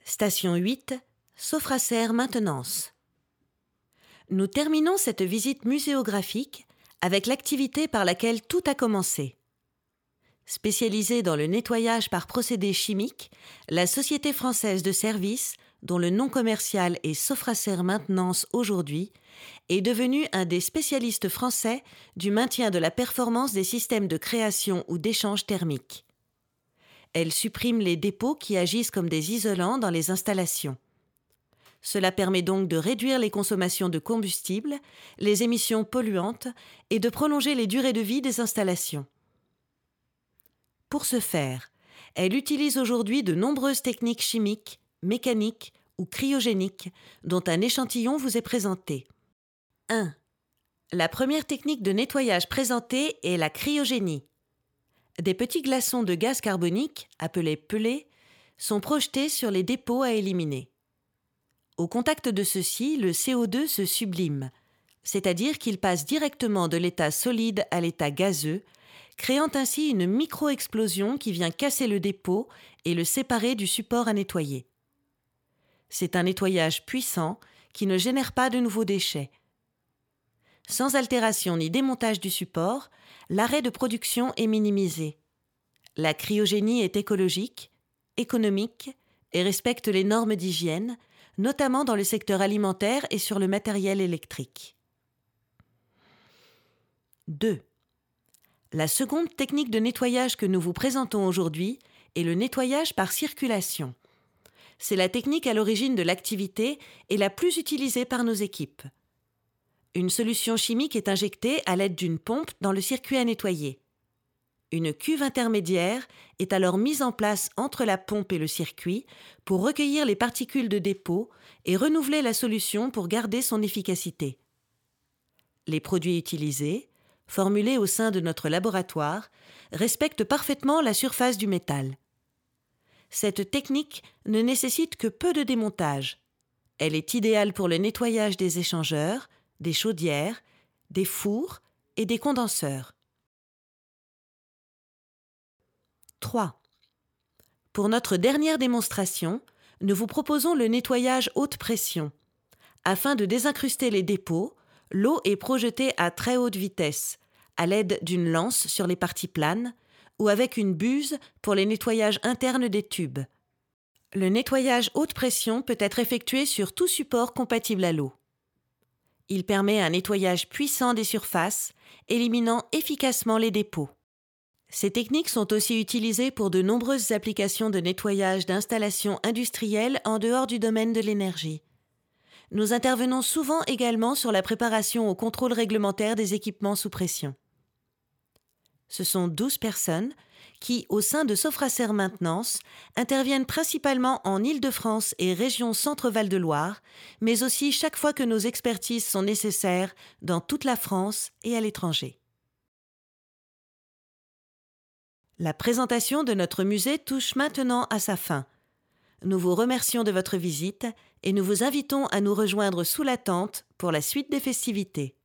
Station 8, Sophrasser Maintenance. Nous terminons cette visite muséographique avec l'activité par laquelle tout a commencé. Spécialisée dans le nettoyage par procédés chimiques, la société française de services, dont le nom commercial est Sophrasser Maintenance aujourd'hui, est devenue un des spécialistes français du maintien de la performance des systèmes de création ou d'échange thermique. Elle supprime les dépôts qui agissent comme des isolants dans les installations. Cela permet donc de réduire les consommations de combustible, les émissions polluantes et de prolonger les durées de vie des installations. Pour ce faire, elle utilise aujourd'hui de nombreuses techniques chimiques, mécaniques ou cryogéniques dont un échantillon vous est présenté. 1. La première technique de nettoyage présentée est la cryogénie. Des petits glaçons de gaz carbonique, appelés pelés, sont projetés sur les dépôts à éliminer. Au contact de ceux-ci, le CO2 se sublime, c'est-à-dire qu'il passe directement de l'état solide à l'état gazeux, créant ainsi une micro-explosion qui vient casser le dépôt et le séparer du support à nettoyer. C'est un nettoyage puissant qui ne génère pas de nouveaux déchets. Sans altération ni démontage du support, l'arrêt de production est minimisé. La cryogénie est écologique, économique et respecte les normes d'hygiène, notamment dans le secteur alimentaire et sur le matériel électrique. 2. La seconde technique de nettoyage que nous vous présentons aujourd'hui est le nettoyage par circulation. C'est la technique à l'origine de l'activité et la plus utilisée par nos équipes. Une solution chimique est injectée à l'aide d'une pompe dans le circuit à nettoyer. Une cuve intermédiaire est alors mise en place entre la pompe et le circuit pour recueillir les particules de dépôt et renouveler la solution pour garder son efficacité. Les produits utilisés, formulés au sein de notre laboratoire, respectent parfaitement la surface du métal. Cette technique ne nécessite que peu de démontage. Elle est idéale pour le nettoyage des échangeurs, des chaudières, des fours et des condenseurs. 3. Pour notre dernière démonstration, nous vous proposons le nettoyage haute pression. Afin de désincruster les dépôts, l'eau est projetée à très haute vitesse, à l'aide d'une lance sur les parties planes ou avec une buse pour les nettoyages internes des tubes. Le nettoyage haute pression peut être effectué sur tout support compatible à l'eau. Il permet un nettoyage puissant des surfaces, éliminant efficacement les dépôts. Ces techniques sont aussi utilisées pour de nombreuses applications de nettoyage d'installations industrielles en dehors du domaine de l'énergie. Nous intervenons souvent également sur la préparation au contrôle réglementaire des équipements sous pression. Ce sont 12 personnes qui, au sein de Sophrasser Maintenance, interviennent principalement en Île-de-France et région Centre-Val de Loire, mais aussi chaque fois que nos expertises sont nécessaires dans toute la France et à l'étranger. La présentation de notre musée touche maintenant à sa fin. Nous vous remercions de votre visite et nous vous invitons à nous rejoindre sous la tente pour la suite des festivités.